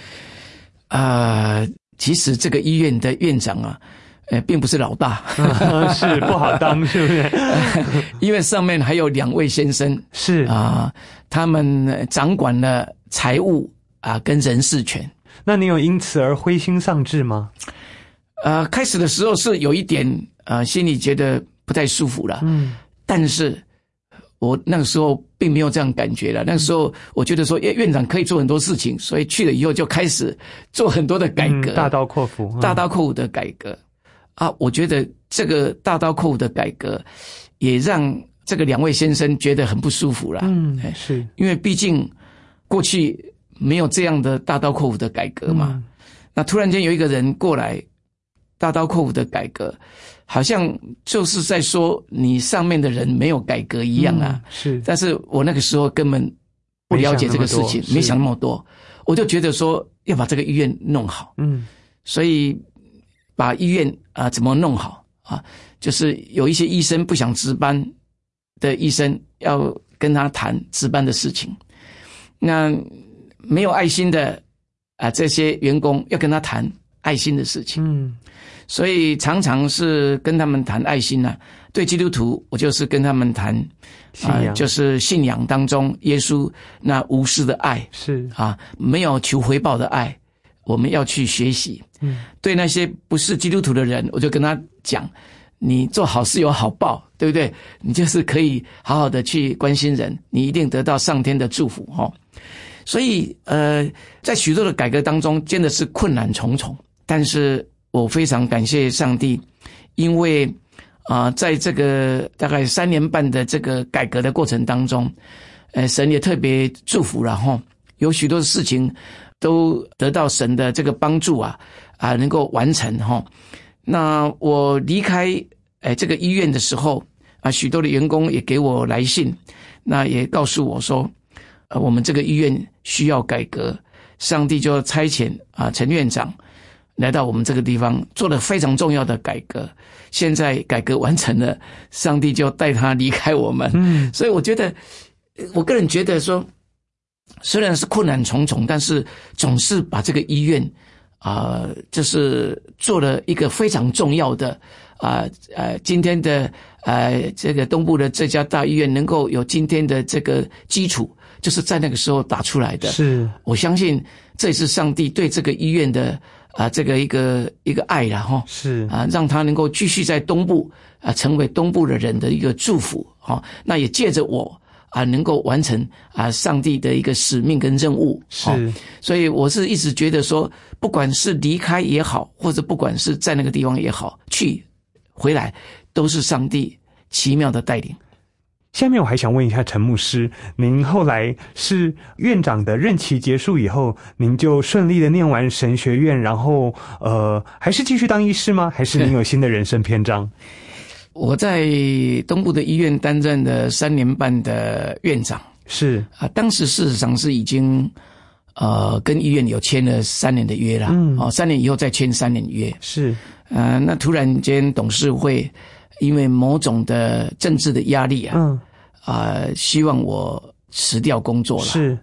其实这个医院的院长啊，并不是老大，
是不好当，是不是？
因为上面还有2位先生，
是
他们掌管了财务跟人事权。
那您有因此而灰心丧志吗？
开始的时候是有一点心里觉得不太舒服了，但是我那个时候并没有这样感觉了。那个时候我觉得说，院长可以做很多事情，所以去了以后就开始做很多的改革，
大刀阔斧，
大刀阔斧的改革我觉得这个大刀阔斧的改革也让这个2位先生觉得很不舒服了。
是
因为毕竟过去没有这样的大刀阔斧的改革嘛，那突然间有一个人过来大刀阔斧的改革，好像就是在说你上面的人没有改革一样啊。
是，
但是我那个时候根本不了解这个事情，没想那么多，我就觉得说要把这个医院弄好。所以把医院怎么弄好就是有一些医生不想值班的医生要跟他谈值班的事情，那没有爱心的这些员工要跟他谈爱心的事情。所以常常是跟他们谈爱心对基督徒我就是跟他们谈就是信仰当中耶稣那无私的爱，是没有求回报的爱，我们要去学习。对那些不是基督徒的人，我就跟他讲，你做好事有好报，对不对？你就是可以好好的去关心人，你一定得到上天的祝福所以在许多的改革当中真的是困难重重，但是我非常感谢上帝，因为在这个大概3年半的这个改革的过程当中，神也特别祝福了有许多事情都得到神的这个帮助能够完成那我离开这个医院的时候许多的员工也给我来信，那也告诉我说我们这个医院需要改革，上帝就差遣陈院长来到我们这个地方做了非常重要的改革，现在改革完成了，上帝就带他离开我们。所以我觉得我个人觉得说，虽然是困难重重，但是总是把这个医院就是做了一个非常重要的今天的这个东部的这家大医院能够有今天的这个基础，就是在那个时候打出来的。是，我相信这也是上帝对这个医院的这个一个爱啦是让他能够继续在东部成为东部的人的一个祝福那也借着我能够完成上帝的一个使命跟任务。是，所以我是一直觉得说，不管是离开也好，或者不管是在那个地方也好，去回来都是上帝奇妙的带领。
下面我还想问一下陈牧师，您后来是院长的任期结束以后，您就顺利的念完神学院，然后还是继续当医师吗？还是您有新的人生篇章？
我在东部的医院担任了3年半的院长，是当时事实上是已经跟医院有签了3年的约了，3年以后再签3年约。是那突然间董事会因为某种的政治的压力希望我辞掉工作了。是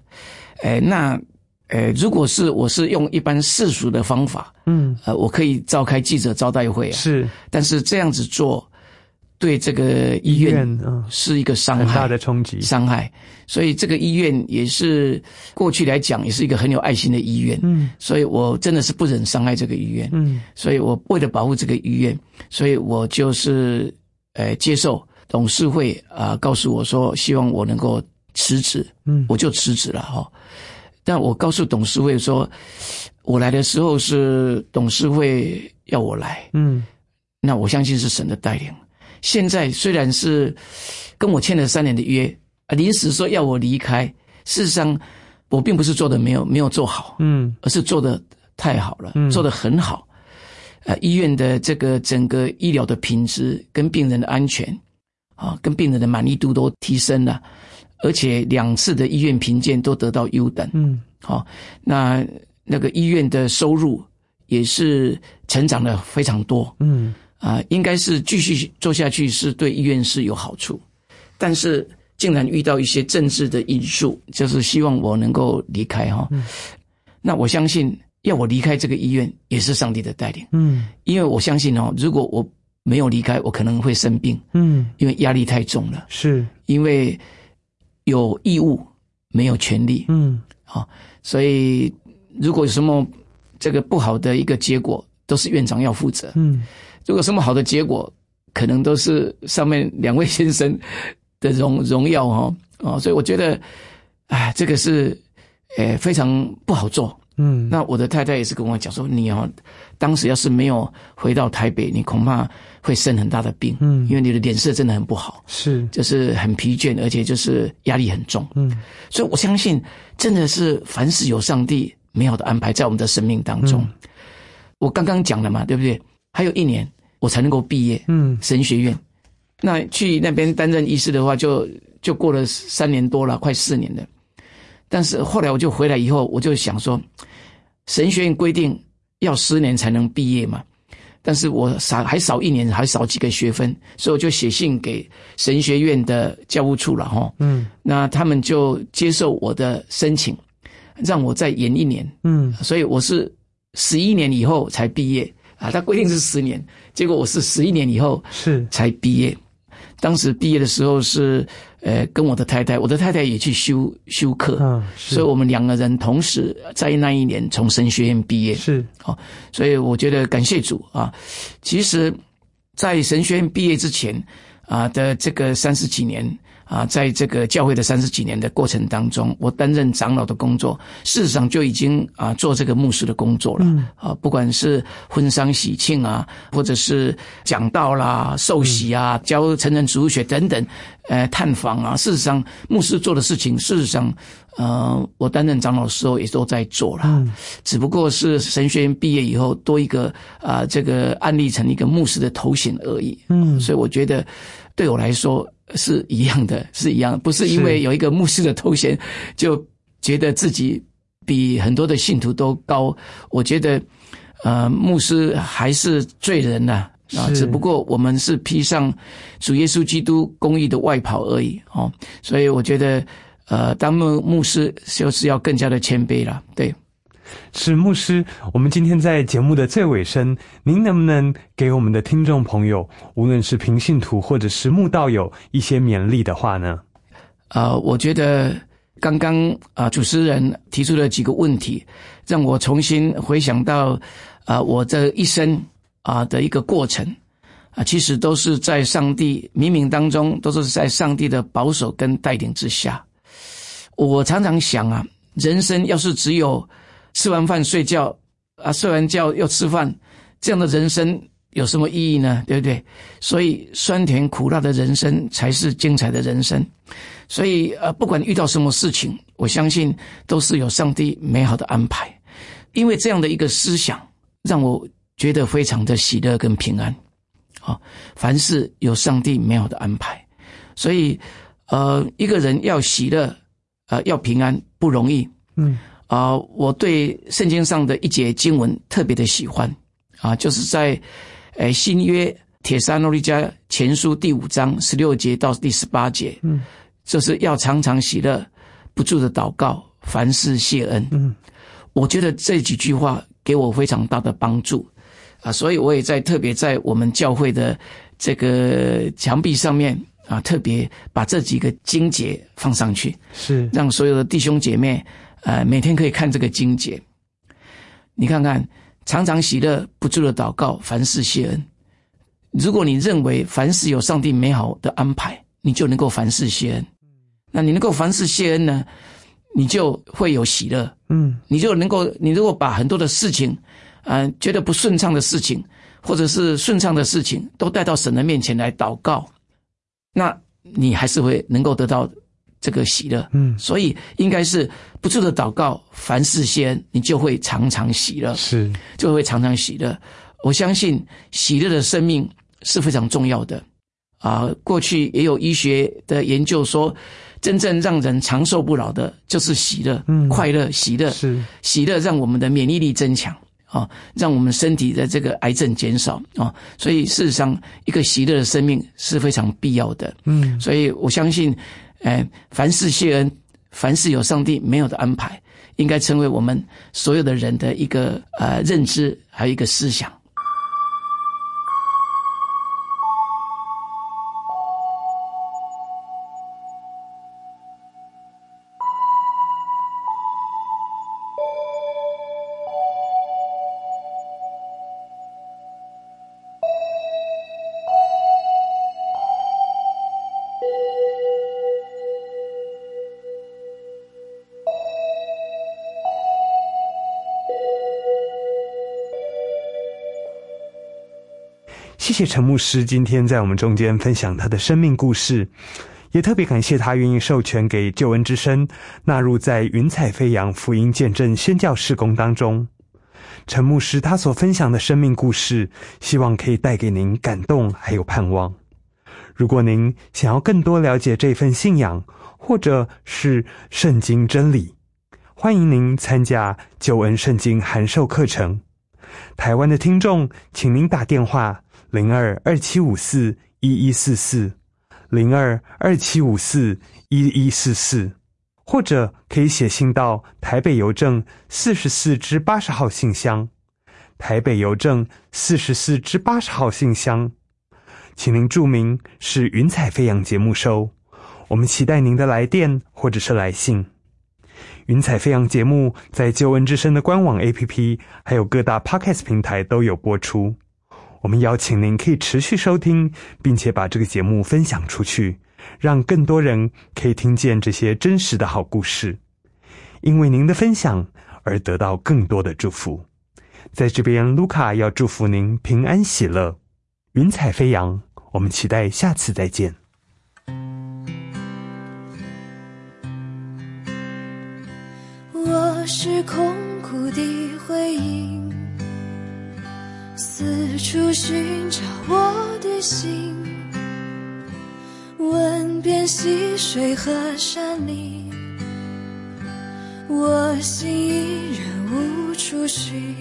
如果是我是用一般世俗的方法我可以召开记者招待会是，但是这样子做对这个医院是一个伤害，很大的冲击伤害，所以这个医院也是过去来讲也是一个很有爱心的医院所以我真的是不忍伤害这个医院所以我为了保护这个医院，所以我就是接受董事会告诉我说希望我能够辞职我就辞职了但我告诉董事会说，我来的时候是董事会要我来，那我相信是神的带领。现在虽然是跟我签了3年的约，临时说要我离开，事实上我并不是做的没有做好，而是做的太好了，做得很好。医院的这个整个医疗的品质跟病人的安全跟病人的满意度都提升了，而且2次的医院评鉴都得到优等。那个医院的收入也是成长的非常多。应该是继续做下去是对医院是有好处，但是竟然遇到一些政治的因素，就是希望我能够离开那我相信要我离开这个医院也是上帝的带领。因为我相信如果我没有离开，我可能会生病。因为压力太重了。是因为有义务没有权利。所以如果有什么这个不好的一个结果，都是院长要负责。如果什么好的结果，可能都是上面2位先生的荣耀所以我觉得这个是非常不好做。那我的太太也是跟我讲说，你当时要是没有回到台北，你恐怕会生很大的病。因为你的脸色真的很不好，是就是很疲倦，而且就是压力很重。所以我相信真的是凡事有上帝美好的安排在我们的生命当中。我刚刚讲了嘛，对不对？还有1年我才能够毕业。神学院那去那边担任医师的话，就过了3年多了，快4年了。但是后来我就回来以后，我就想说，神学院规定要10年才能毕业嘛，但是我还少1年，还少几个学分，所以我就写信给神学院的教务处了那他们就接受我的申请，让我再延1年。所以我是11年以后才毕业他规定是10年，结果我是11年以后才毕业。当时毕业的时候是跟我的太太也去修课。所以我们2个人同时在那1年从神学院毕业。所以我觉得感谢主其实在神学院毕业之前的这个30几年在这个教会的30几年的过程当中，我担任长老的工作，事实上就已经做这个牧师的工作了。不管是婚丧喜庆或者是讲道啦、受洗教成人植物学等等，探访事实上牧师做的事情，事实上我担任长老的时候也都在做了。只不过是神学院毕业以后多一个这个案例成一个牧师的头衔而已。所以我觉得对我来说是一样的，不是因为有一个牧师的头衔就觉得自己比很多的信徒都高。我觉得牧师还是罪人只不过我们是披上主耶稣基督公义的外袍而已所以我觉得当牧师就是要更加的谦卑了。对，
是牧师，我们今天在节目的最尾声，您能不能给我们的听众朋友，无论是平信徒或者是慕道友，一些勉励的话呢？
我觉得刚刚主持人提出了几个问题，让我重新回想到我这一生的一个过程其实都是在上帝冥冥当中，都是在上帝的保守跟带领之下。我常常想人生要是只有吃完饭睡觉睡完觉又吃饭，这样的人生有什么意义呢？对不对？所以酸甜苦辣的人生才是精彩的人生。所以不管遇到什么事情，我相信都是有上帝美好的安排。因为这样的一个思想，让我觉得非常的喜乐跟平安凡事有上帝美好的安排。所以一个人要喜乐要平安不容易。我对圣经上的一节经文特别的喜欢就是在新约帖撒罗尼迦前书第5章16节到第18节就是要常常喜乐，不住的祷告，凡事谢恩。我觉得这几句话给我非常大的帮助所以我也特别在我们教会的这个墙壁上面特别把这几个经节放上去，是让所有的弟兄姐妹每天可以看这个经节。你看看，常常喜乐，不住的祷告，凡事谢恩。如果你认为凡事有上帝美好的安排，你就能够凡事谢恩。那你能够凡事谢恩呢， 你就会有喜乐。你如果把很多的事情觉得不顺畅的事情或者是顺畅的事情都带到神的面前来祷告，那你还是会能够得到这个喜乐。所以应该是不住的祷告，凡事谢恩，你就会常常喜乐，就会常常喜乐。我相信喜乐的生命是非常重要的过去也有医学的研究说，真正让人长寿不老的就是喜乐，快乐，喜乐，喜乐让我们的免疫力增强让我们身体的这个癌症减少所以事实上一个喜乐的生命是非常必要的。所以我相信凡事谢恩，凡事有上帝没有的安排，应该成为我们所有的人的一个认知，还有一个思想。
谢谢陈牧师今天在我们中间分享他的生命故事，也特别感谢他愿意授权给救恩之声纳入在云彩飞扬福音见证宣教事工当中。陈牧师他所分享的生命故事，希望可以带给您感动还有盼望。如果您想要更多了解这份信仰或者是圣经真理，欢迎您参加救恩圣经函授课程。台湾的听众请您打电话02-2754-1144 02-2754-1144，或者可以写信到台北邮政44至80号信箱，台北邮政44至80号信箱，请您注明是云彩飞扬节目收，我们期待您的来电或者是来信。云彩飞扬节目在救恩之声的官网 APP 还有各大 Podcast 平台都有播出，我们邀请您可以持续收听，并且把这个节目分享出去，让更多人可以听见这些真实的好故事，因为您的分享而得到更多的祝福。在这边卢卡要祝福您平安喜乐，云彩飞扬，我们期待下次再见。
我是空谷的回音，四处寻找我的心，问遍溪水和山林，我心依然无处寻。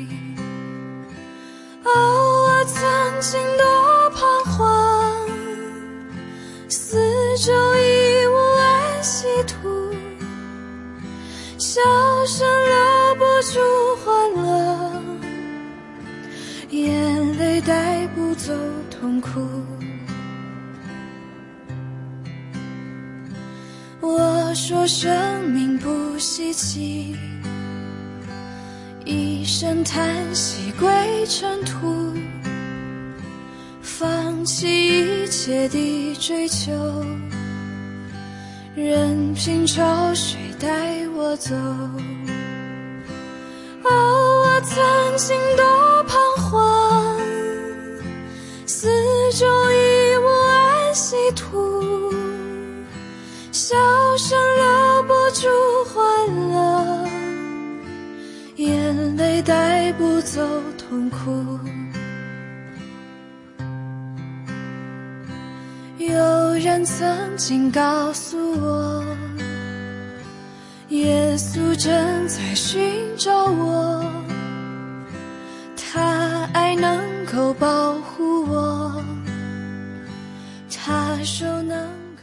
我曾经多彷徨，四周已无安息土，笑声留不住欢乐，眼泪带不走痛苦。我说生命不稀奇，一声叹息归尘土，放弃一切的追求，任凭潮水带我走。我曾经多彷徨，四周已无安息土，笑声留不住欢乐，眼泪带不走痛苦。有人曾经告诉我，耶稣正在寻找我，他爱能够保护我，他手能够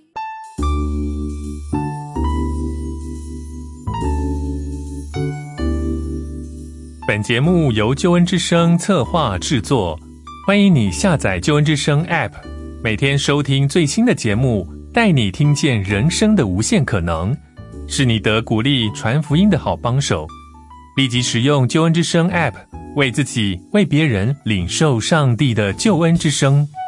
本节目由救恩之声策划制作，欢迎你下载救恩之声 App， 每天收听最新的节目，带你听见人生的无限可能，是你得鼓励传福音的好帮手。立即使用救恩之声 App， 为自己为别人领受上帝的救恩之声。